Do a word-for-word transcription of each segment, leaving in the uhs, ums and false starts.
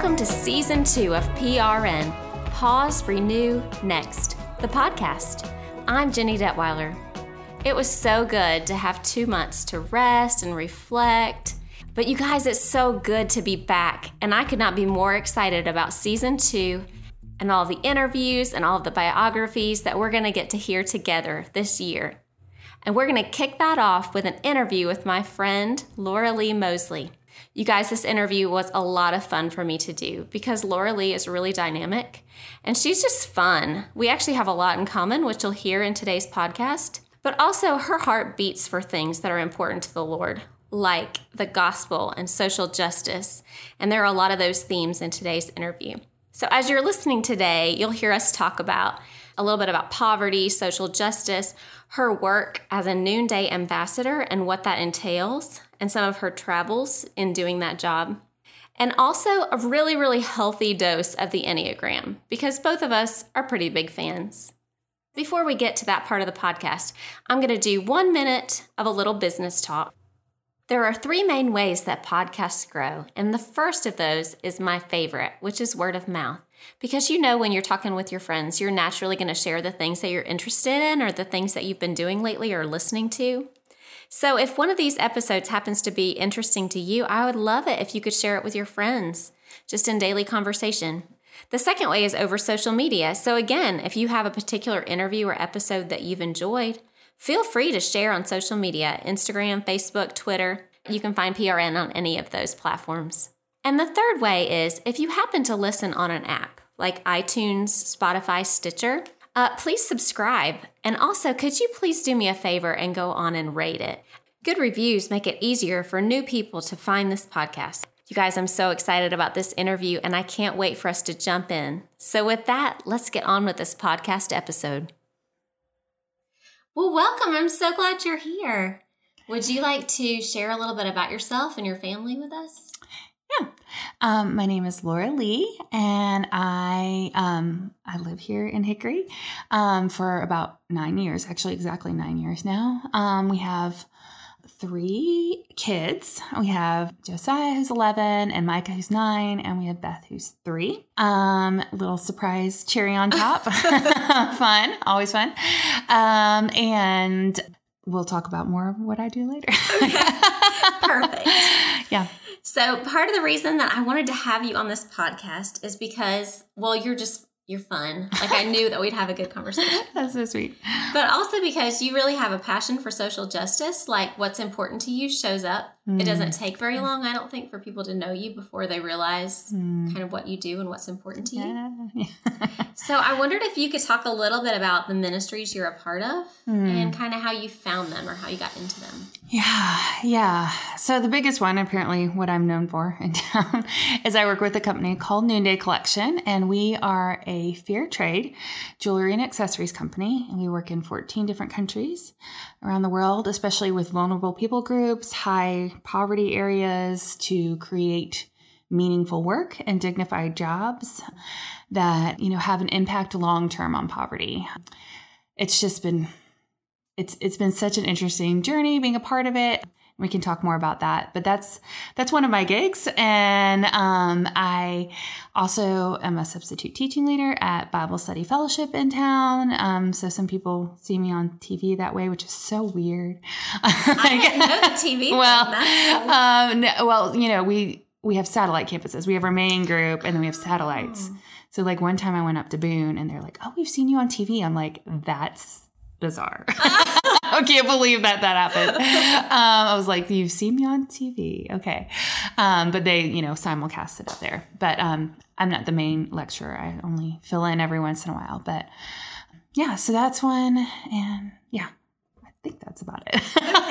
Welcome to Season two of P R N, Pause, Renew, Next, the podcast. I'm Jenny Detweiler. It was so good to have two months to rest and reflect. But you guys, it's so good to be back, and I could not be more excited about Season two and all the interviews and all of the biographies that we're going to get to hear together this year. And we're going to kick that off with an interview with my friend, Laura Lee Mosley. You guys, this interview was a lot of fun for me to do because Laura Lee is really dynamic and she's just fun. We actually have a lot in common, which you'll hear in today's podcast, but also her heart beats for things that are important to the Lord, like the gospel and social justice. And there are a lot of those themes in today's interview. So as you're listening today, you'll hear us talk about a little bit about poverty, social justice, her work as a Noonday ambassador and what that entails, and some of her travels in doing that job. And also a really, really healthy dose of the Enneagram, because both of us are pretty big fans. Before we get to that part of the podcast, I'm going to do one minute of a little business talk. There are three main ways that podcasts grow, and the first of those is my favorite, which is word of mouth. Because you know when you're talking with your friends, you're naturally going to share the things that you're interested in or the things that you've been doing lately or listening to. So if one of these episodes happens to be interesting to you, I would love it if you could share it with your friends, just in daily conversation. The second way is over social media. So again, if you have a particular interview or episode that you've enjoyed, feel free to share on social media, Instagram, Facebook, Twitter. You can find P R N on any of those platforms. And the third way is if you happen to listen on an app like iTunes, Spotify, Stitcher, uh, please subscribe. And also, could you please do me a favor and go on and rate it? Good reviews make it easier for new people to find this podcast. You guys, I'm so excited about this interview and I can't wait for us to jump in. So with that, let's get on with this podcast episode. Well, welcome. I'm so glad you're here. Would you like to share a little bit about yourself and your family with us? Yeah. Um, my name is Laura Lee, and I um, I live here in Hickory um, for about nine years, actually exactly nine years now. Um, we have three kids. We have Josiah, who's eleven, and Micah, who's nine, and we have Beth, who's three. Um, little surprise cherry on top. Fun, always fun. Um, and we'll talk about more of what I do later. Okay. Perfect. Yeah. So part of the reason that I wanted to have you on this podcast is because, well, you're just, you're fun. Like I knew that we'd have a good conversation. That's so sweet. But also because you really have a passion for social justice. Like what's important to you shows up. Mm. It doesn't take very long, I don't think, for people to know you before they realize mm. kind of what you do and what's important to you. Yeah. Yeah. So I wondered if you could talk a little bit about the ministries you're a part of mm. and kind of how you found them or how you got into them. Yeah, yeah. So the biggest one, apparently what I'm known for in town, is I work with a company called Noonday Collection, and we are a fair trade jewelry and accessories company, and we work in fourteen different countries around the world, especially with vulnerable people groups, high poverty areas, to create meaningful work and dignified jobs that, you know, have an impact long-term on poverty. It's just been, it's it's been such an interesting journey being a part of it. We can talk more about that, but that's that's one of my gigs. And um, I also am a substitute teaching leader at Bible Study Fellowship in town. Um, so some people see me on T V that way, which is so weird. I didn't know the T V. Well, um, no, well, you know, we we have satellite campuses. We have our main group, and then we have satellites. Oh. So like one time I went up to Boone, and they're like, "Oh, we've seen you on T V." I'm like, "That's bizarre." I can't believe that that happened. Um, I was like, "You've seen me on T V." Okay. Um, but they, you know, simulcast it up there. But um, I'm not the main lecturer. I only fill in every once in a while. But yeah, so that's one. And yeah, I think that's about it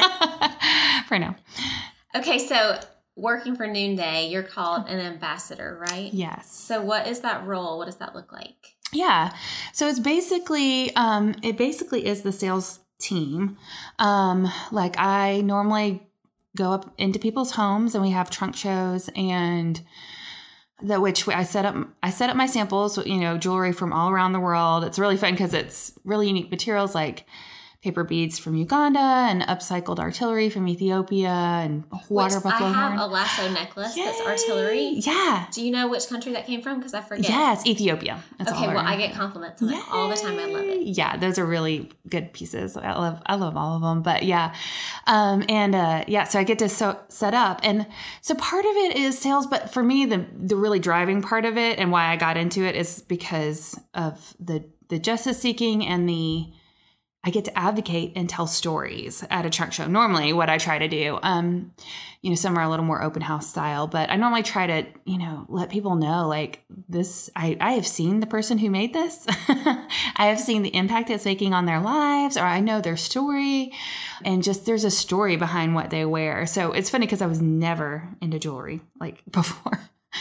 for now. Okay. So working for Noonday, you're called an ambassador, right? Yes. So what is that role? What does that look like? Yeah. So it's basically, um, it basically is the sales team. Um, like I normally go up into people's homes and we have trunk shows and that which I set up, I set up my samples, you know, jewelry from all around the world. It's really fun because it's really unique materials like paper beads from Uganda and upcycled artillery from Ethiopia and water which buffalo I have horn. a lasso necklace Yay. that's artillery. Yeah. Do you know which country that came from? Because I forget. Yeah, it's Ethiopia. That's okay, all well, I I get compliments on it all the time. I love it. Yeah, those are really good pieces. I love I love all of them. But yeah. Um, and uh, yeah, so I get to so, set up. And so part of it is sales. But for me, the, the really driving part of it and why I got into it is because of the the justice seeking and the I get to advocate and tell stories at a trunk show. Normally what I try to do, um, you know, some are a little more open house style, but I normally try to, you know, let people know like this, I, I have seen the person who made this. I have seen the impact it's making on their lives, or I know their story, and just there's a story behind what they wear. So it's funny because I was never into jewelry like before.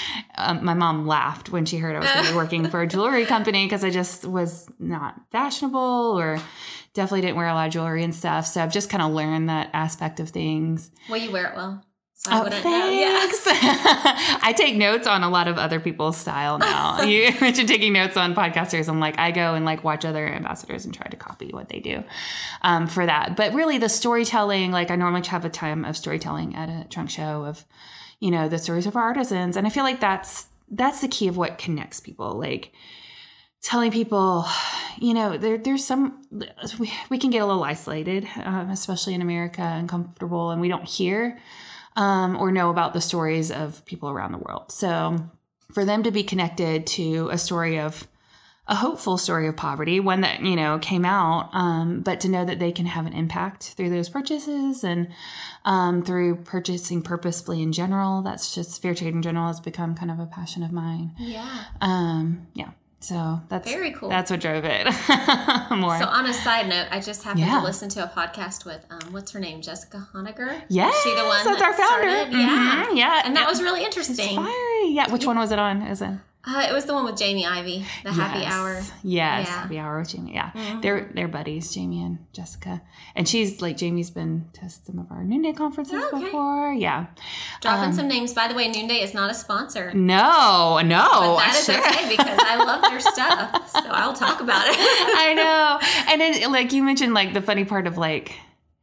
Um, my mom laughed when she heard I was going to be working for a jewelry company because I just was not fashionable or definitely didn't wear a lot of jewelry and stuff. So I've just kind of learned that aspect of things. Well, you wear it well. So I oh, wouldn't thanks. know. Yeah. I take notes on a lot of other people's style now. You mentioned taking notes on podcasters. I'm like, I go and like watch other ambassadors and try to copy what they do um, for that. But really the storytelling, like I normally have a time of storytelling at a trunk show of, you know, the stories of our artisans. And I feel like that's, that's the key of what connects people. Like telling people, you know, there, there's some, we, we can get a little isolated, um, especially in America, and comfortable, and we don't hear um, or know about the stories of people around the world. So for them to be connected to a story of a hopeful story of poverty, one that, you know, came out, um, but to know that they can have an impact through those purchases and um, through purchasing purposefully in general. That's just fair trade in general has become kind of a passion of mine. Yeah. Um, yeah. So that's very cool. That's what drove it more. So on a side note, I just happened yeah. to listen to a podcast with, um, what's her name? Jessica Honegger? Yes. Is she the one that's that our founder. started? Mm-hmm. Yeah. Yeah. And that yeah. was really interesting. She's fiery. Yeah. Which one was it on? Is it? Uh, it was the one with Jamie Ivey, the Happy yes. Hour. Yes, yeah. Happy Hour with Jamie. Yeah, mm-hmm. they're they're buddies, Jamie and Jessica, and she's like Jamie's been to some of our Noonday conferences oh, okay. before. Yeah, dropping um, some names. By the way, Noonday is not a sponsor. No, no, but that I is sure. okay because I love their stuff, so I'll talk about it. I know, and then like you mentioned, like the funny part of like.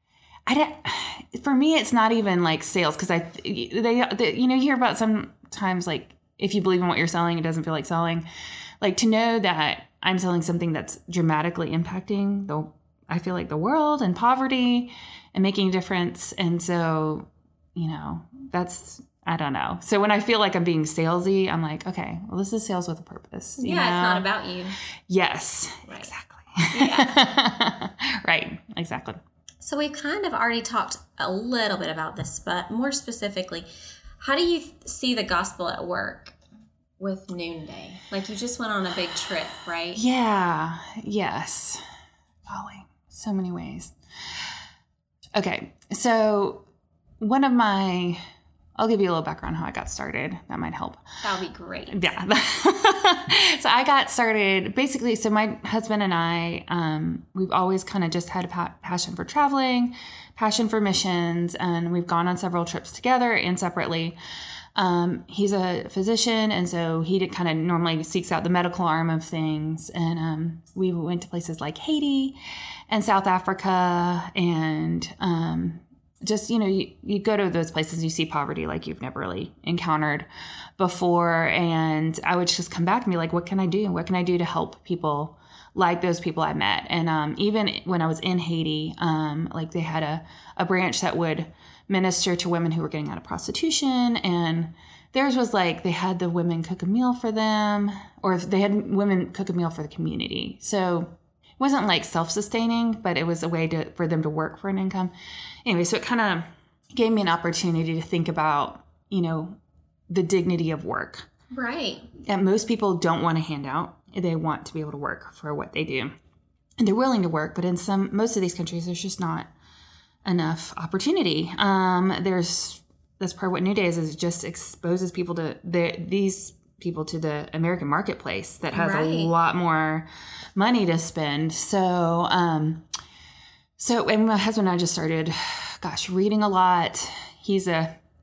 I don't, for me, it's not even like sales because I, they, they, you know, you hear about sometimes like if you believe in what you're selling, it doesn't feel like selling. Like to know that I'm selling something that's dramatically impacting the, I feel like the world and poverty and making a difference. And so, you know, that's, I don't know. So when I feel like I'm being salesy, I'm like, okay, well, this is sales with a purpose. You yeah, know? It's not about you. Yes, right. exactly. Yeah. Right, exactly. So we've kind of already talked a little bit about this, but more specifically, how do you see the gospel at work with Noonday? Like you just went on a big trip, right? Yeah. Yes. Golly, so many ways. Okay. So one of my, I'll give you a little background on how I got started. That might help. That would be great. Yeah. So I got started basically, so my husband and I, um, we've always kind of just had a pa- passion for traveling, passion for missions, and we've gone on several trips together and separately. Um, he's a physician, and so he did kind of normally seeks out the medical arm of things. And um, we went to places like Haiti and South Africa, and um, just, you know, you, you go to those places, you see poverty like you've never really encountered before. And I would just come back and be like, what can I do? What can I do to help people like those people I met? And um, even when I was in Haiti, um, like they had a, a branch that would minister to women who were getting out of prostitution, and theirs was like they had the women cook a meal for them, or they had women cook a meal for the community. So it wasn't like self-sustaining, but it was a way to for them to work for an income. Anyway, so it kind of gave me an opportunity to think about, you know, the dignity of work. Right. And most people don't want a handout. They want to be able to work for what they do. And they're willing to work, but in some most of these countries, there's just not enough opportunity. Um, there's that's part of what Noonday is, is it just exposes people to the, these people to the American marketplace that has right. a lot more money to spend. So, um, so, and my husband and I just started, gosh, reading a lot. He's a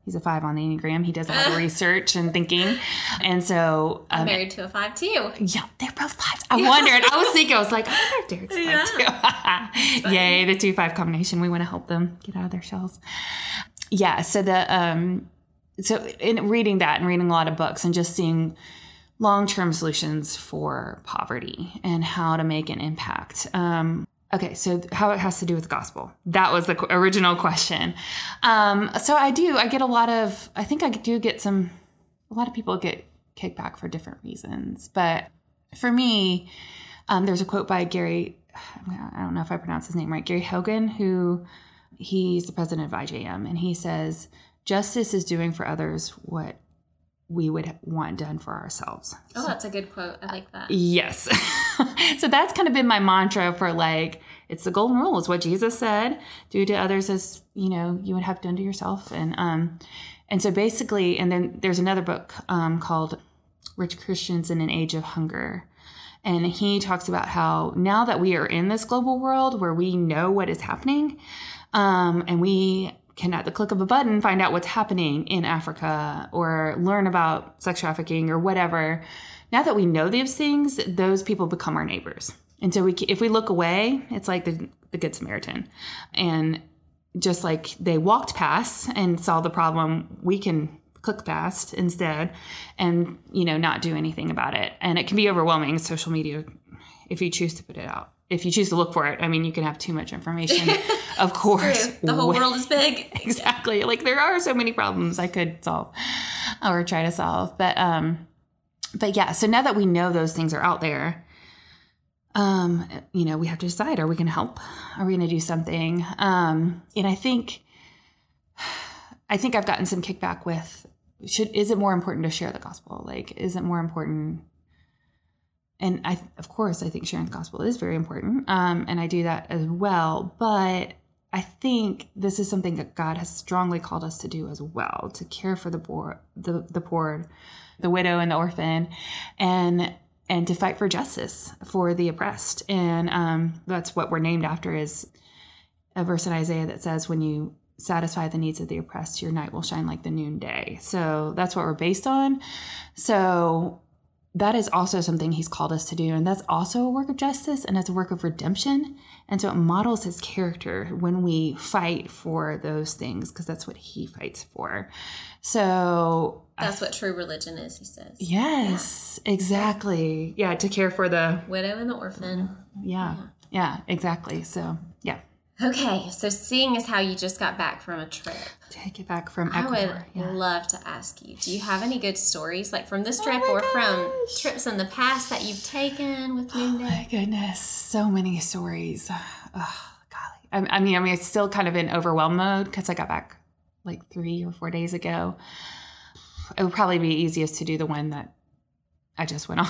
He's a five on the Enneagram. He does a lot of research and thinking. And so... Um, I'm married to a five, too. Yeah, they're both fives. I wondered. I was thinking, I was like, I wonder if Derek's five, too. Yay, the two five combination. We want to help them get out of their shells. Yeah, so the... um, so in reading that and reading a lot of books and just seeing long-term solutions for poverty and how to make an impact... Um, Okay, so how it has to do with the gospel. That was the original question. Um, so I do, I get a lot of, I think I do get some, a lot of people get kickback for different reasons. But for me, um, there's a quote by Gary, I don't know if I pronounce his name right, Gary Hogan, who he's the president of I J M. And he says, justice is doing for others what we would want done for ourselves. Oh, that's a good quote. I like that. Yes. So that's kind of been my mantra for like, it's the golden rule. It's what Jesus said. Do to others as, you know, you would have done to yourself. And, um, and so basically, and then there's another book, um, called Rich Christians in an Age of Hunger. And he talks about how now that we are in this global world where we know what is happening, um, and we can, at the click of a button, find out what's happening in Africa or learn about sex trafficking or whatever. Now that we know these things, those people become our neighbors. And so we, if we look away, it's like the, the Good Samaritan. And just like they walked past and saw the problem, we can click past instead and, you know, not do anything about it. And it can be overwhelming, social media, if you choose to put it out. If you choose to look for it, I mean, you can have too much information, of course. True. The whole world is big. Exactly. Like there are so many problems I could solve or try to solve. But, um, but yeah, so now that we know those things are out there, um, you know, we have to decide, are we going to help? Are we going to do something? Um, and I think, I think I've gotten some kickback with, should, is it more important to share the gospel? Like, is it more important? And I, of course, I think sharing the gospel is very important. Um, and I do that as well. But I think this is something that God has strongly called us to do as well, to care for the poor, the, the poor, the widow and the orphan, and and to fight for justice for the oppressed. And um, that's what we're named after, is a verse in Isaiah that says, when you satisfy the needs of the oppressed, your night will shine like the noonday. So that's what we're based on. So that is also something he's called us to do. And that's also a work of justice, and it's a work of redemption. And so it models his character when we fight for those things, because that's what he fights for. So that's what true religion is, he says. Yes, yeah. Exactly. Yeah, to care for the widow and the orphan. Yeah, yeah, yeah, exactly. So, yeah. Okay, so seeing as how you just got back from a trip. Take it back from Ecuador. I would yeah. love to ask you, do you have any good stories, like from this trip oh or gosh. from trips in the past that you've taken with Noonday? Oh my goodness, so many stories. Oh, golly. I, I mean, I mean, it's still kind of in overwhelm mode because I got back like three or four days ago. It would probably be easiest to do the one that I just went on.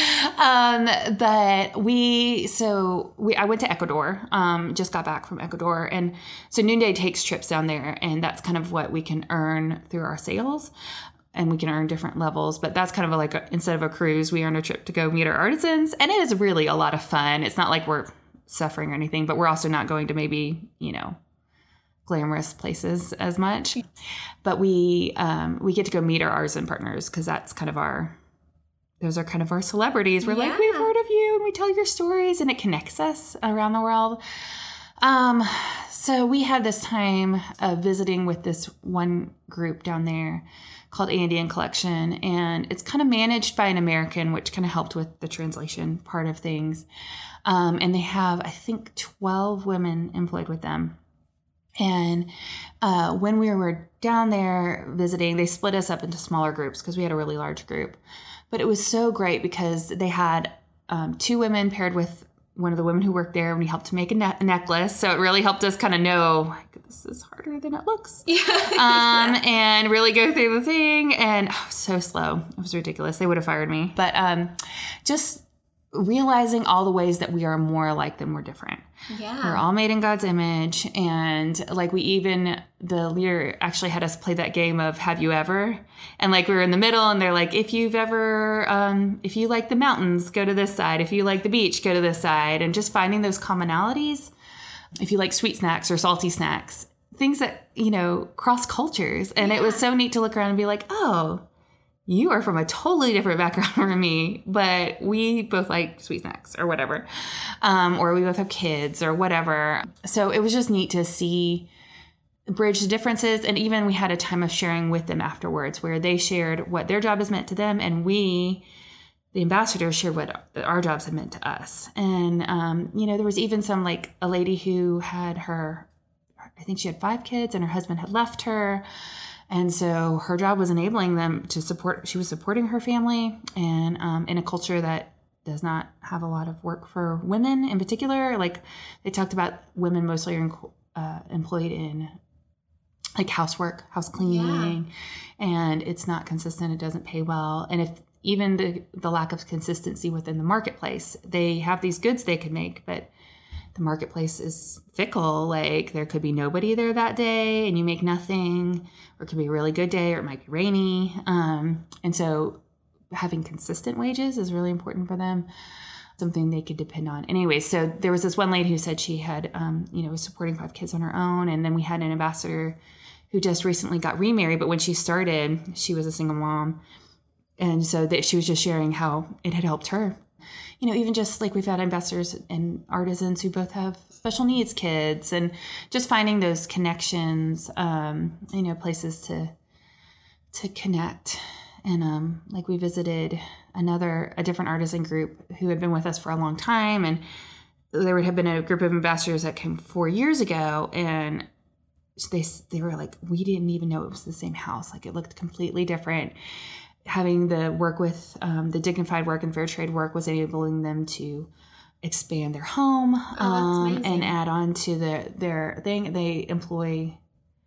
um, but we, so we, I went to Ecuador, um, just got back from Ecuador. And so Noonday takes trips down there, and that's kind of what we can earn through our sales. And we can earn different levels, but that's kind of a, like a, instead of a cruise, we earn a trip to go meet our artisans. And it is really a lot of fun. It's not like we're suffering or anything, but we're also not going to maybe, you know, glamorous places as much. But we um, we get to go meet our artisan partners, because that's kind of our, those are kind of our celebrities. We're yeah. like, we've heard of you, and we tell your stories, and it connects us around the world. Um, so we had this time of visiting with this one group down there called Andean Collection, and it's kind of managed by an American, which kind of helped with the translation part of things. Um, and they have, I think, twelve women employed with them. And uh, when we were down there visiting, they split us up into smaller groups because we had a really large group. But it was so great because they had um, two women paired with one of the women who worked there, and we helped to make a, ne- a necklace. So it really helped us kind of know, like, this is harder than it looks. Yeah. um, yeah. And really go through the thing. And oh, so slow. It was ridiculous. They would have fired me. But um, just realizing all the ways that we are more alike than we're different. Yeah. We're all made in God's image. And like we even, the leader actually had us play that game of Have You Ever? And like we were in the middle, and they're like, if you've ever, um, if you like the mountains, go to this side. If you like the beach, go to this side. And just finding those commonalities. If you like sweet snacks or salty snacks, things that, you know, cross cultures. And yeah. it was so neat to look around and be like, oh, you are from a totally different background from me, but we both like sweet snacks or whatever. Um, or we both have kids or whatever. So it was just neat to see, bridge the differences. And even we had a time of sharing with them afterwards where they shared what their job has meant to them. And we, the ambassadors, shared what our jobs had meant to us. And, um, you know, there was even some, like a lady who had her, I think she had five kids and her husband had left her. And so her job was enabling them to support, she was supporting her family, and um, in a culture that does not have a lot of work for women in particular. Like they talked about women mostly are uh, employed in like housework, house cleaning, yeah. and it's not consistent. It doesn't pay well. And if even the, the lack of consistency within the marketplace, they have these goods they could make, but the marketplace is fickle. Like there could be nobody there that day and you make nothing, or it could be a really good day or it might be rainy. Um, and so having consistent wages is really important for them, something they could depend on. Anyway, so there was this one lady who said she had, um, you know, was supporting five kids on her own. And then we had an ambassador who just recently got remarried, but when she started, she was a single mom. And so that she was just sharing how it had helped her. You know, even just like we've had ambassadors and artisans who both have special needs kids, and just finding those connections, um, you know, places to to connect. And um, like we visited another, a different artisan group who had been with us for a long time. And there would have been a group of ambassadors that came four years ago. And they they were like, we didn't even know it was the same house. Like it looked completely different. Having the work with um, the dignified work and fair trade work was enabling them to expand their home oh, um, and add on to the, their thing. They employ,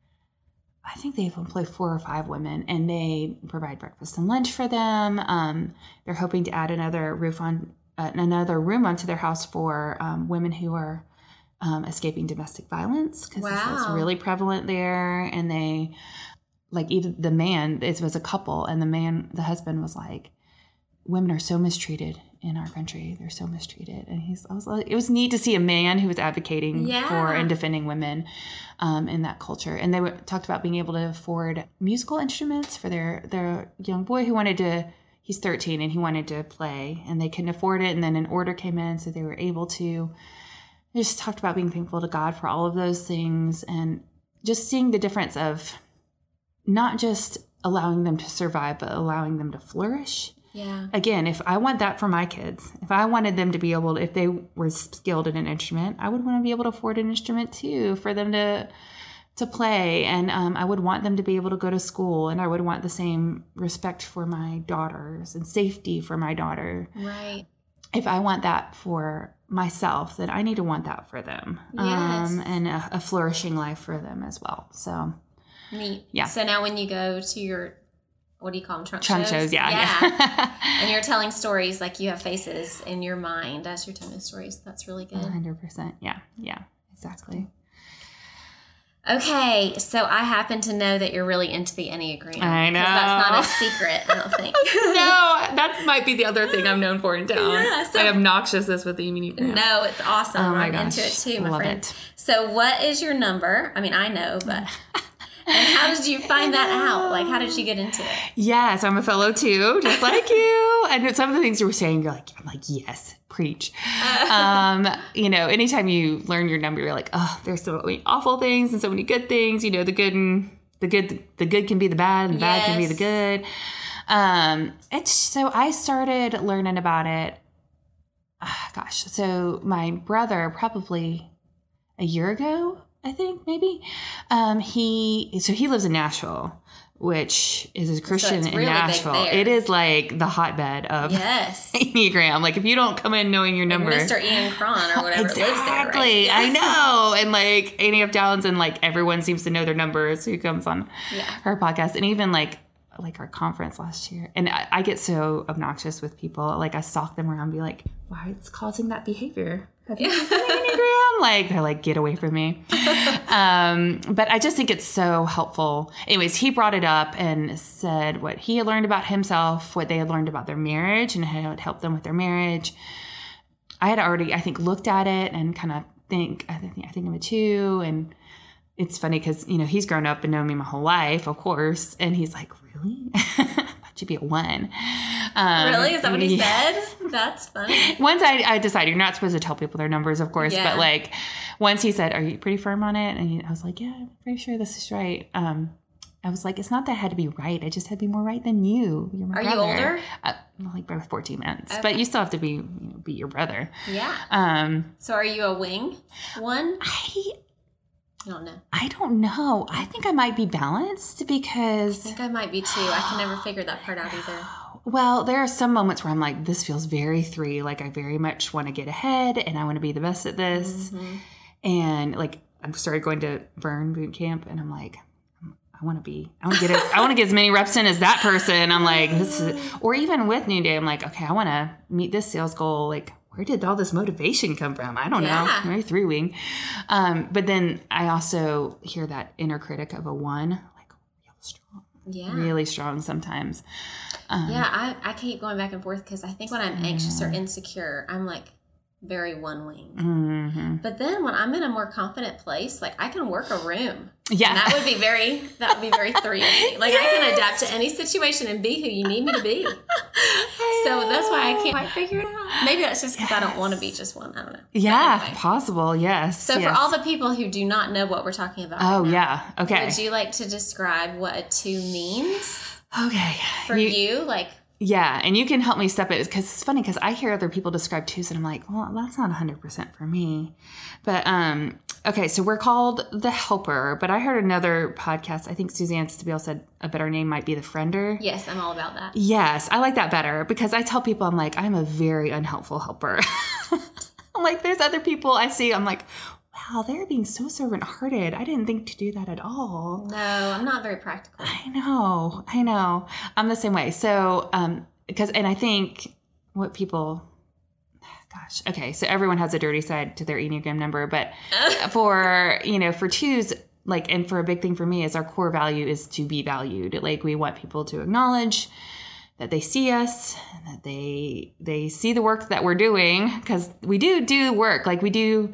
I think they employ four or five women, and they provide breakfast and lunch for them. Um, they're hoping to add another roof on uh, another room onto their house for um, women who are um, escaping domestic violence, because wow. this is really prevalent there. And they. Like even the man, it was a couple, and the man, the husband was like, women are so mistreated in our country. They're so mistreated. And he's, I was like, it was neat to see a man who was advocating yeah. for and defending women um, in that culture. And they were, talked about being able to afford musical instruments for their, their young boy who wanted to, he's thirteen and he wanted to play, and they couldn't afford it. And then an order came in, so they were able to. They just talked about being thankful to God for all of those things, and just seeing the difference of not just allowing them to survive, but allowing them to flourish. Yeah. Again, if I want that for my kids, if I wanted them to be able to, if they were skilled in an instrument, I would want to be able to afford an instrument too, for them to to play. And um, I would want them to be able to go to school, and I would want the same respect for my daughters and safety for my daughter. Right. If I want that for myself, then I need to want that for them. Yes. Um, and a, a flourishing life for them as well. So. Neat. Yeah. So now when you go to your, what do you call them? Trunk, Trunk shows? shows, yeah. Yeah. And you're telling stories, like you have faces in your mind as you're telling stories. That's really good. one hundred percent. Yeah. Yeah. Exactly. Okay. So I happen to know that you're really into the Enneagram. I know. That's not a secret, I don't think. No, that might be the other thing I'm known for in town. Yeah, so, my obnoxiousness with the Enneagram. No, it's awesome. Oh my I'm gosh. into it too, my Love friend. it. So what is your number? I mean, I know, but... And how did you find that out? Like, how did you get into it? Yes, I'm a fellow too, just like you. And some of the things you were saying, you're like, I'm like, yes, preach. um, you know, anytime you learn your number, you're like, oh, there's so many awful things and so many good things. You know, the good and the good, the good can be the bad, and the yes. bad can be the good. Um, it's so I started learning about it. Oh, gosh, so my brother probably a year ago. I think maybe um, he so he lives in Nashville, which is a Christian so in really Nashville. It is like the hotbed of yes. Enneagram. Like if you don't come in knowing your number, like Mister Ian Cron or whatever exactly. lives there, right? Yeah. I know, and like Annie F. Downs, and like everyone seems to know their numbers who comes on yeah. her podcast, and even like like our conference last year. And I, I get so obnoxious with people. Like I stalk them around, and be like, why it's causing that behavior? Have you seen the Enneagram? Like, they're like, get away from me. um, but I just think it's so helpful. Anyways, he brought it up and said what he had learned about himself, what they had learned about their marriage, and how it helped them with their marriage. I had already, I think, looked at it and kind of think, I think, I think of it too. And it's funny because, you know, he's grown up and known me my whole life, of course. And he's like, really? I thought you'd be a one. Um, really? Is that what he yeah. said? That's funny. Once I, I decided, you're not supposed to tell people their numbers, of course. Yeah. But like, once he said, are you pretty firm on it? And he, I was like, yeah, I'm pretty sure this is right. Um, I was like, it's not that I had to be right. I just had to be more right than you. You're my Are brother. you older? Uh, like by fourteen months. Okay. But you still have to be, you know, be your brother. Yeah. Um. So are you a wing one? I... I don't know. I don't know. I think I might be balanced because... I think I might be too. I can never figure that part out either. Well, there are some moments where I'm like, this feels very three. Like, I very much want to get ahead and I want to be the best at this. Mm-hmm. And, like, I started going to Burn boot camp and I'm like, I want to be, I want to get as, I want to get as many reps in as that person. I'm like, this is... Or even with Noonday, I'm like, okay, I want to meet this sales goal. Like, where did all this motivation come from? I don't yeah. know. Maybe three wing. Um, but then I also hear that inner critic of a one, like real strong. Yeah. Really strong sometimes. Um, yeah, I, I keep going back and forth because I think when I'm anxious or insecure, I'm like very one wing. Mm-hmm. But then when I'm in a more confident place, like I can work a room. Yeah. And that would be very, that would be very three of me. Like yes. I can adapt to any situation and be who you need me to be. So that's why I can't quite figure it out. Maybe that's just because yes. I don't want to be just one. I don't know. Yeah, anyway. Possible. Yes. So yes. for all the people who do not know what we're talking about. Oh, right now, yeah. Okay. Would you like to describe what a two means? Okay. For you, you like. Yeah, and you can help me step it because it's funny because I hear other people describe twos and I'm like, well, that's not one hundred percent for me. But, um, okay, so we're called the helper, but I heard another podcast. I think Suzanne Stabile said a better name might be the friender. Yes, I'm all about that. Yes, I like that better because I tell people I'm like, I'm a very unhelpful helper. I'm like, there's other people I see, I'm like, wow, they're being so servant-hearted. I didn't think to do that at all. No, I'm not very practical. I know. I know. I'm the same way. So, um, because, and I think what people, gosh, okay, so everyone has a dirty side to their Enneagram number, but for, you know, for twos, like, and for a big thing for me is our core value is to be valued. Like, we want people to acknowledge that they see us, and that they, they see the work that we're doing, because we do do work. Like, we do...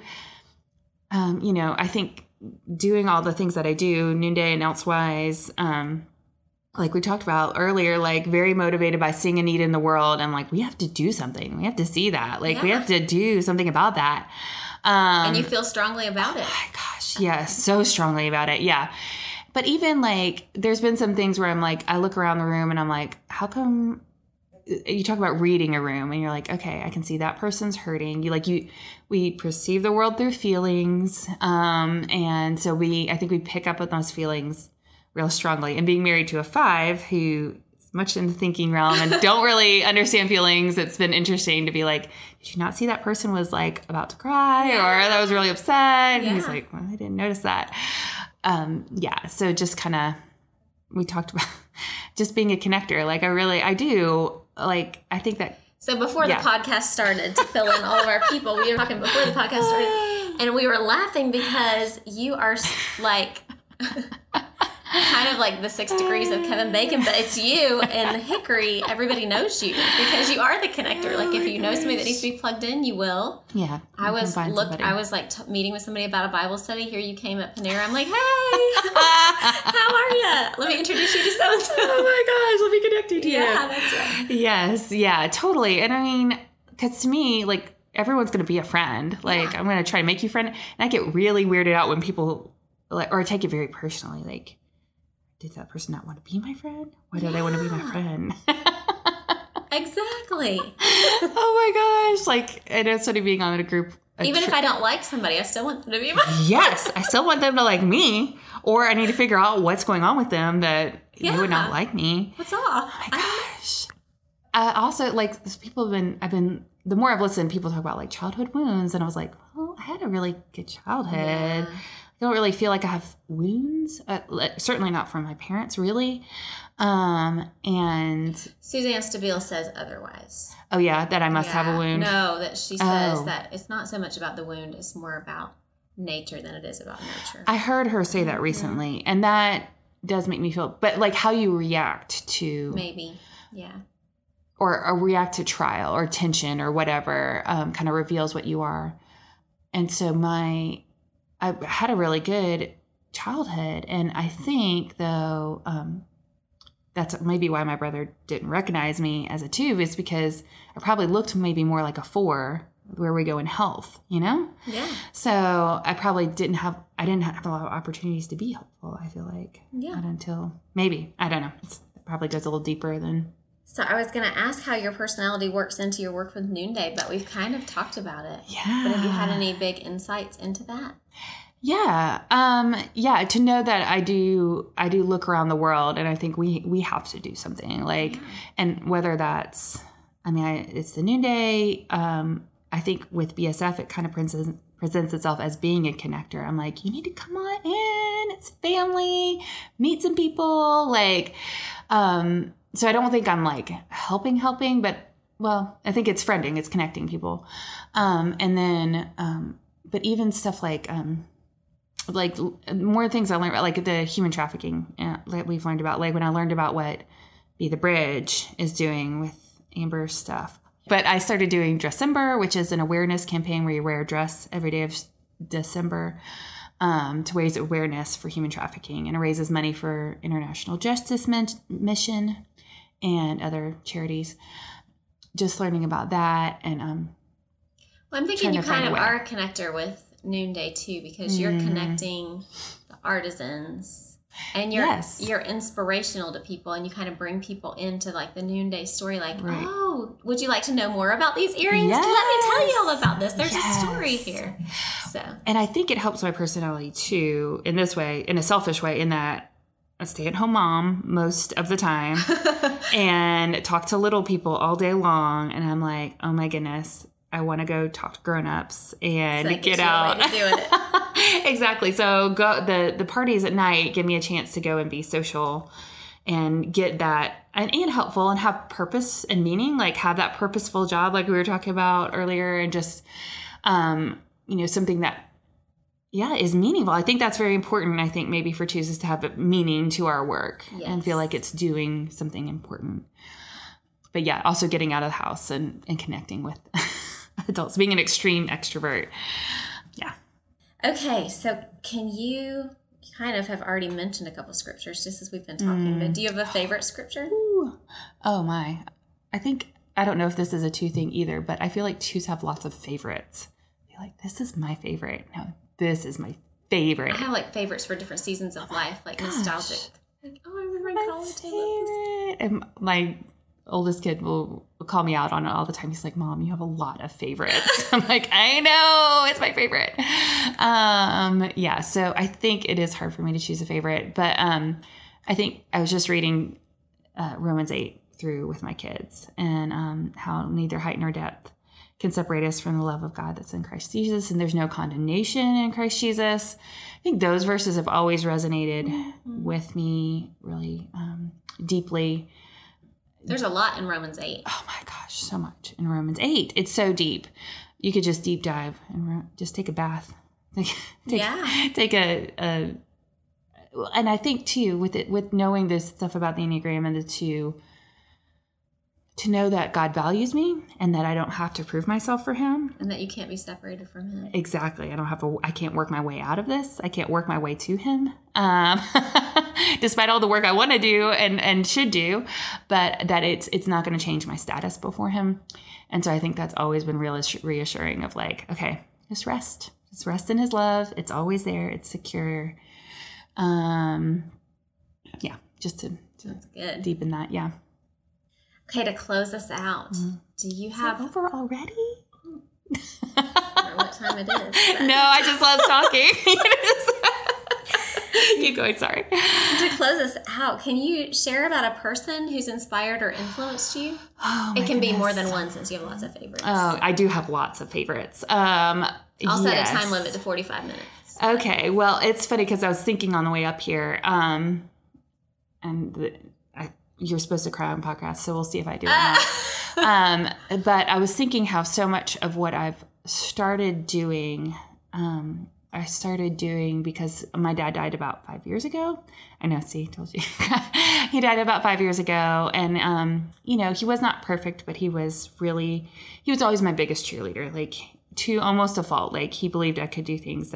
Um, you know, I think doing all the things that I do, Noonday and elsewise, um, like we talked about earlier, like very motivated by seeing a need in the world. I'm like, we have to do something. We have to see that. Like, yeah. we have to do something about that. Um, and you feel strongly about it. Oh my gosh. Yeah, so strongly about it. Yeah. But even like, there's been some things where I'm like, I look around the room and I'm like, how come... You talk about reading a room and you're like, okay, I can see that person's hurting. You like you, we perceive the world through feelings. Um, and so we, I think we pick up on those feelings real strongly. And being married to a five who is much in the thinking realm and don't really understand feelings, it's been interesting to be like, did you not see that person was like about to cry or that was really upset? And yeah. he's like, well, I didn't notice that. Um, yeah. So just kind of, we talked about just being a connector. Like I really, I do. Like, I think that... So before yeah. the podcast started, to fill in all of our people, we were talking before the podcast started, and we were laughing because you are like... kind of like the six degrees of Kevin Bacon, but it's you and Hickory. Everybody knows you because you are the connector. Like if you know somebody that needs to be plugged in, you will. Yeah. I was look. Somebody. I was like t- meeting with somebody about a Bible study. Here you came at Panera. I'm like, hey, how are you? Let me introduce you to so and so. Oh my gosh, let me connect you to you. Yeah, that's right. Yes, yeah, totally. And I mean, because to me, like everyone's going to be a friend. Like yeah. I'm going to try to make you a friend, and I get really weirded out when people like, or I take it very personally, like. Did that person not want to be my friend? Why do yeah. they want to be my friend? Exactly. Oh my gosh. Like, and instead of being on a group. A Even tr- if I don't like somebody, I still want them to be my friend. Yes. I still want them to like me. Or I need to figure out what's going on with them that yeah. they would not like me. What's off? Oh my gosh. I also, like, people have been, I've been, the more I've listened, people talk about like childhood wounds. And I was like, well, I had a really good childhood. Yeah. I don't really feel like I have wounds, uh, certainly not from my parents, really. Um, and Suzanne Stabile says otherwise. Oh, yeah, that I must yeah. have a wound. No, that she says oh. that it's not so much about the wound, it's more about nature than it is about nurture. I heard her say that recently, mm-hmm. and that does make me feel, but like how you react to... Maybe, yeah. Or, or react to trial or tension or whatever um, kind of reveals what you are. And so my... I had a really good childhood. And I think, though, um, that's maybe why my brother didn't recognize me as a two, is because I probably looked maybe more like a four, where we go in health, you know? Yeah. So I probably didn't have, I didn't have a lot of opportunities to be helpful, I feel like. Yeah. Not until, maybe, I don't know. It's, it probably goes a little deeper than. So I was going to ask how your personality works into your work with Noonday, but we've kind of talked about it. Yeah. But have you had any big insights into that? Yeah. Um, yeah. To know that I do, I do look around the world, and I think we, we have to do something like, yeah. And whether that's, I mean, I, it's the Noonday. Um, I think with B S F, it kind of presents, presents itself as being a connector. I'm like, you need to come on in. It's family, meet some people. Like, um, so I don't think I'm like helping, helping, but well, I think it's friending, it's connecting people. Um, and then, um, but even stuff like, um, like more things I learned about, like the human trafficking uh, that we've learned about, like when I learned about what Be the Bridge is doing with Amber's stuff. But I started doing Dressember, which is an awareness campaign where you wear a dress every day of December um, to raise awareness for human trafficking. And it raises money for International Justice Mission and other charities. Just learning about that. And um, well, I'm thinking you kind of are a connector with Noonday too, because you're mm. connecting the artisans. And you're yes. you're inspirational to people, and you kind of bring people into like the Noonday story. Like, right. oh, would you like to know more about these earrings? Yes. Let me tell you all about this. There's yes. a story here. So, and I think it helps my personality too, in this way, in a selfish way, in that a stay-at-home mom most of the time, and talk to little people all day long, and I'm like, oh my goodness, I want to go talk to grown-ups and like get out. Way to do it. Exactly. So go the the parties at night give me a chance to go and be social and get that and, and helpful and have purpose and meaning, like have that purposeful job like we were talking about earlier, and just um you know something that yeah is meaningful. I think that's very important. I think maybe for twos is to have a meaning to our work yes. and feel like it's doing something important. But yeah, also getting out of the house and, and connecting with adults, being an extreme extrovert. Yeah. Okay, so can you, you kind of have already mentioned a couple scriptures just as we've been talking, mm. but do you have a favorite scripture? Ooh. Oh my. I think, I don't know if this is a two thing either, but I feel like twos have lots of favorites. I feel like this is my favorite. No, this is my favorite. I have like favorites for different seasons of life, like Gosh. nostalgic. Like, oh, I remember my college favorite. And my oldest kid will, will call me out on it all the time. He's like, Mom, you have a lot of favorites. I'm like, I know, it's my favorite. Um, yeah, so I think it is hard for me to choose a favorite. But um, I think I was just reading uh, Romans eight through with my kids, and um, how neither height nor depth can separate us from the love of God that's in Christ Jesus. And there's no condemnation in Christ Jesus. I think those verses have always resonated mm-hmm. with me really um, deeply. There's a lot in Romans eight. Oh my gosh, so much in Romans eight. It's so deep. You could just deep dive and just take a bath. take, yeah. Take a, a, and I think too, with it, with knowing this stuff about the Enneagram and the two, to know that God values me and that I don't have to prove myself for him. And that you can't be separated from him. Exactly. I don't have to, I can't work my way out of this. I can't work my way to him. Um, despite all the work I want to do and, and should do, but that it's, it's not going to change my status before him. And so I think that's always been real reassuring of like, okay, just rest, just rest in his love. It's always there. It's secure. Um, yeah, just to, to that's good. Deepen that. Yeah. Okay, to close us out, mm. do you is have... it over already? I don't know what time it is. But... No, I just love talking. Keep going, sorry. To close us out, can you share about a person who's inspired or influenced you? Oh, it can goodness. be more than one since you have lots of favorites. Oh, I do have lots of favorites. Um, I'll set yes. a time limit to forty-five minutes. Okay, well, it's funny because I was thinking on the way up here, um, and the, I, you're supposed to cry on podcasts, so we'll see if I do it or not. um, but I was thinking how so much of what I've started doing, um, I started doing because my dad died about five years ago. I know, see, told you. He died about five years ago. And, um, you know, he was not perfect, but he was really, he was always my biggest cheerleader, like to almost a fault. Like he believed I could do things that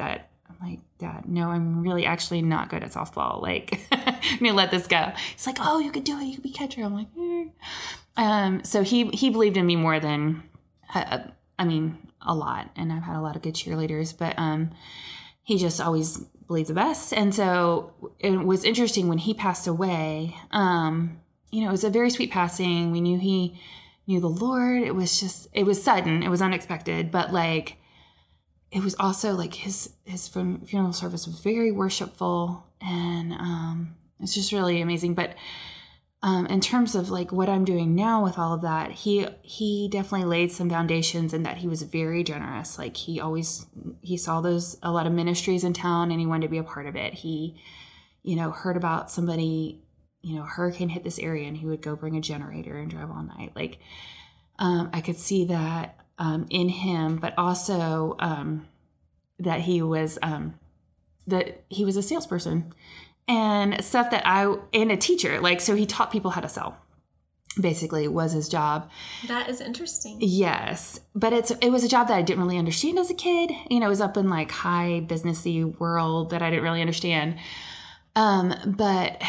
I'm like, Dad, no, I'm really actually not good at softball. Like, I'm gonna let this go. He's like, oh, you could do it. You could be catcher. I'm like, eh. um, so he, he believed in me more than, uh, I mean, a lot. And I've had a lot of good cheerleaders, but, um, he just always believed the best. And so it was interesting when he passed away. Um, you know, it was a very sweet passing. We knew he knew the Lord. It was just, it was sudden. It was unexpected, but like, it was also like his, his funeral service was very worshipful, and, um, it's just really amazing. But, um, in terms of like what I'm doing now with all of that, he, he definitely laid some foundations, in that he was very generous. Like he always, he saw those, a lot of ministries in town, and he wanted to be a part of it. He, you know, heard about somebody, you know, a hurricane hit this area, and he would go bring a generator and drive all night. Like, um, I could see that, um, in him, but also, um, that he was, um, that he was a salesperson. And stuff that I, and a teacher, like, so he taught people how to sell, basically was his job. That is interesting. Yes. But it's, it was a job that I didn't really understand as a kid. You know, it was up in like high businessy world that I didn't really understand. Um, but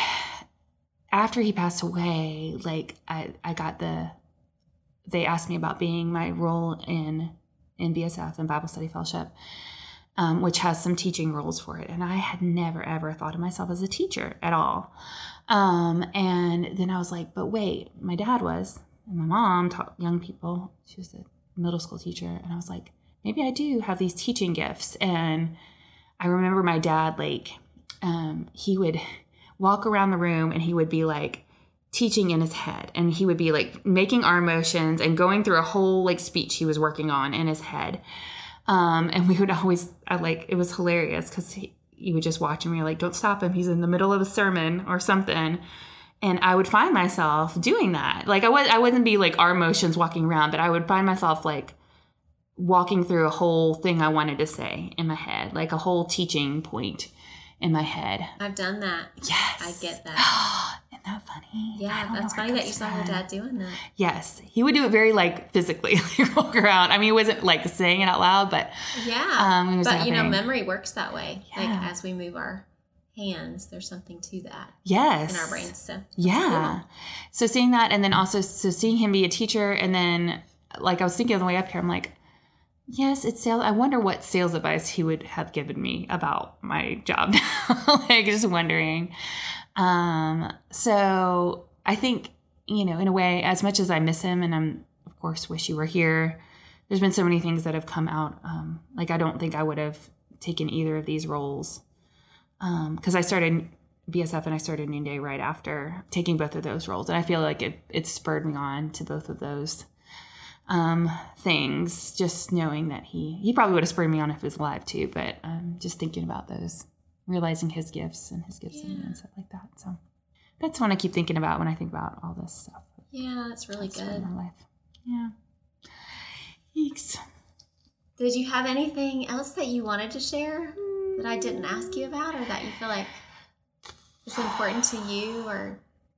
after he passed away, like I, I got the, they asked me about being my role in, in B S F and Bible Study Fellowship. Um, which has some teaching roles for it. And I had never, ever thought of myself as a teacher at all. Um, and then I was like, but wait, my dad was, and my mom taught young people. She was a middle school teacher. And I was like, maybe I do have these teaching gifts. And I remember my dad, like, um, he would walk around the room and he would be like teaching in his head. And he would be like making arm motions and going through a whole like speech he was working on in his head. Um, and we would always, I like, it was hilarious because you would just watch him and you're like, don't stop him. He's in the middle of a sermon or something. And I would find myself doing that. Like I was, I wouldn't be like arm motions walking around, but I would find myself like walking through a whole thing I wanted to say in my head, like a whole teaching point in my head. I've done that. Yes. I get that. Isn't that funny? Yeah, that's funny that you saw your dad doing that. Yes. He would do it very like physically, like walk around. I mean, he wasn't like saying it out loud, but yeah. Um, it was but happening. You know, memory works that way. Yeah. Like as we move our hands, there's something to that. Yes. In our brains. So yeah. Cool. So seeing that, and then also so seeing him be a teacher, and then like I was thinking on the way up here, I'm like, yes, it's sales. I wonder what sales advice he would have given me about my job. Like just wondering. Um, so I think, you know, in a way, as much as I miss him and I'm of course wish you were here, there's been so many things that have come out. Um, like I don't think I would have taken either of these roles. Um, cause I started B S F and I started Noonday right after taking both of those roles. And I feel like it, it spurred me on to both of those, um, things, just knowing that he, he probably would have spurred me on if he was alive too, but, um, just thinking about those, realizing his gifts and his gifts yeah. in me and stuff like that. So that's what I keep thinking about when I think about all this stuff. Yeah, that's really that's good. In my life. Yeah. Eeks. Did you have anything else that you wanted to share that I didn't ask you about, or that you feel like is important to you, or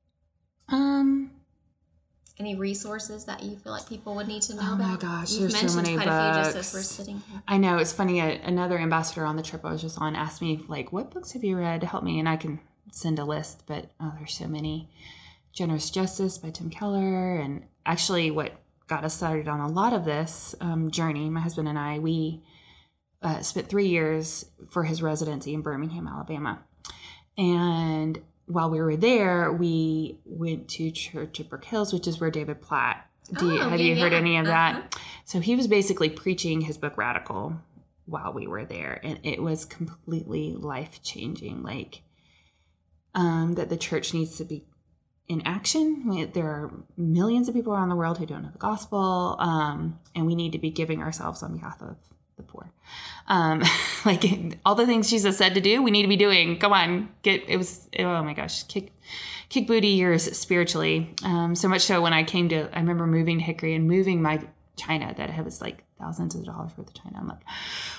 um, any resources that you feel like people would need to know oh about? Oh my gosh, You've there's so many quite books. A few just as we're sitting here. I know, it's funny. A, another ambassador on the trip I was just on asked me, like, what books have you read to help me? And I can send a list, but oh, there's so many. Generous Justice by Tim Keller. And actually what got us started on a lot of this um, journey, my husband and I, we uh, spent three years for his residency in Birmingham, Alabama. And while we were there, we went to Church of Brook Hills, which is where David Platt, do you, oh, have yeah, you heard yeah. any of uh-huh. that? So he was basically preaching his book Radical while we were there. And it was completely life-changing, like um, that the church needs to be in action. We, there are millions of people around the world who don't know the gospel, um, and we need to be giving ourselves on behalf of the poor. Um, like all the things Jesus said to do, we need to be doing. Come on, get it was oh my gosh, kick kick booty years spiritually. Um, so much so when I came to, I remember moving to Hickory and moving my china that was like thousands of dollars worth of china. I'm like,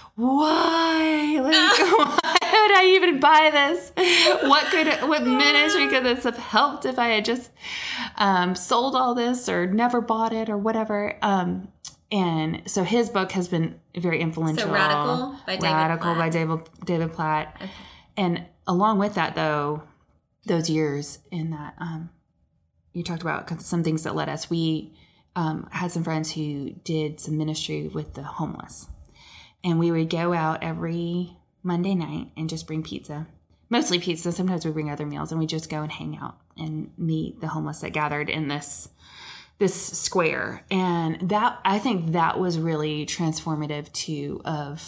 why? Like, why would I even buy this? What could, what ministry could this have helped if I had just um, sold all this or never bought it or whatever? Um, And so his book has been very influential. So Radical by David Radical Platt. by David, David Platt. Okay. And along with that, though, those years in that, um, you talked about some things that led us. We um, had some friends who did some ministry with the homeless. And we would go out every Monday night and just bring pizza. Mostly pizza. Sometimes we bring other meals, and we just go and hang out and meet the homeless that gathered in this this square. And that, I think that was really transformative too, of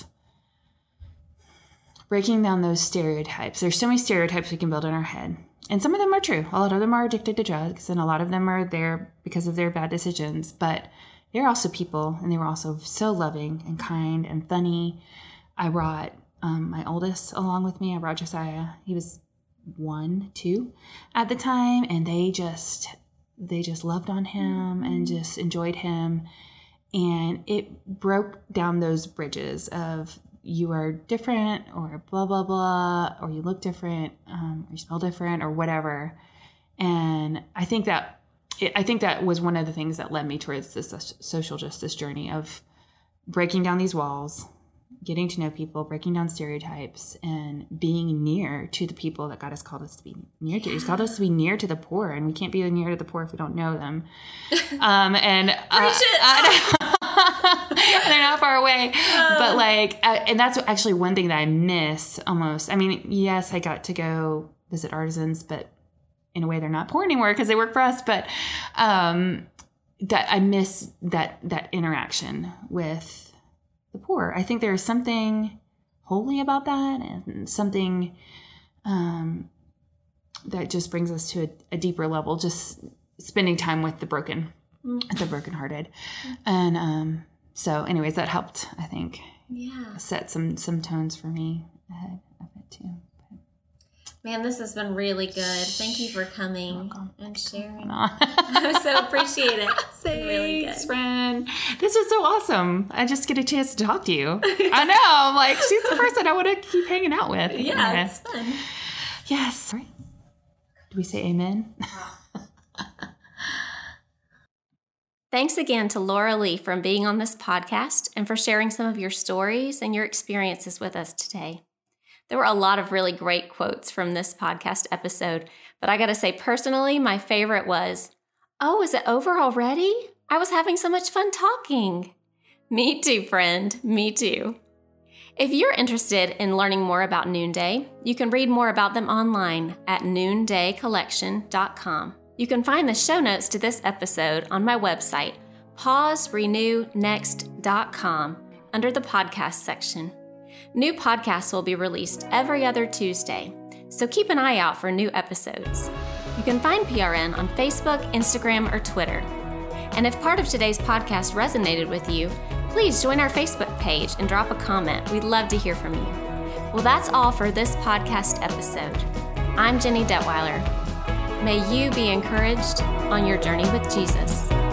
breaking down those stereotypes. There's so many stereotypes we can build in our head. And some of them are true. A lot of them are addicted to drugs, and a lot of them are there because of their bad decisions. But they're also people, and they were also so loving and kind and funny. I brought um, my oldest along with me. I brought Josiah. He was one, two at the time, and they just they just loved on him and just enjoyed him. And it broke down those bridges of you are different, or blah, blah, blah, or you look different, um, or you smell different, or whatever. And I think that it, I think that was one of the things that led me towards this social justice journey of breaking down these walls, getting to know people, breaking down stereotypes, and being near to the people that God has called us to be near to. He's called us to be near to the poor, and we can't be near to the poor if we don't know them. Um, and uh, I, they're not far away, uh, but like, I, and that's actually one thing that I miss almost. I mean, yes, I got to go visit artisans, but in a way they're not poor anymore because they work for us. But um, that I miss that that interaction with the poor. I think there is something holy about that, and something um, that just brings us to a, a deeper level. Just spending time with the broken, mm-hmm. the brokenhearted, mm-hmm. and um, so, anyways, that helped. I think, yeah, set some some tones for me ahead of it too. Man, this has been really good. Thank you for coming and sharing. I so appreciate it. It's been really good. Thanks, friend. This was so awesome. I just get a chance to talk to you. I know. Like, she's the person I want to keep hanging out with. Yeah, okay. It's fun. Yes. Do we say amen? Thanks again to Laura Lee for being on this podcast and for sharing some of your stories and your experiences with us today. There were a lot of really great quotes from this podcast episode, but I got to say personally, my favorite was, "Oh, is it over already? I was having so much fun talking." Me too, friend. Me too. If you're interested in learning more about Noonday, you can read more about them online at noonday collection dot com. You can find the show notes to this episode on my website, pause renew next dot com, under the podcast section. New podcasts will be released every other Tuesday, so keep an eye out for new episodes. You can find P R N on Facebook, Instagram, or Twitter. And if part of today's podcast resonated with you, please join our Facebook page and drop a comment. We'd love to hear from you. Well, that's all for this podcast episode. I'm Jenny Detweiler. May you be encouraged on your journey with Jesus.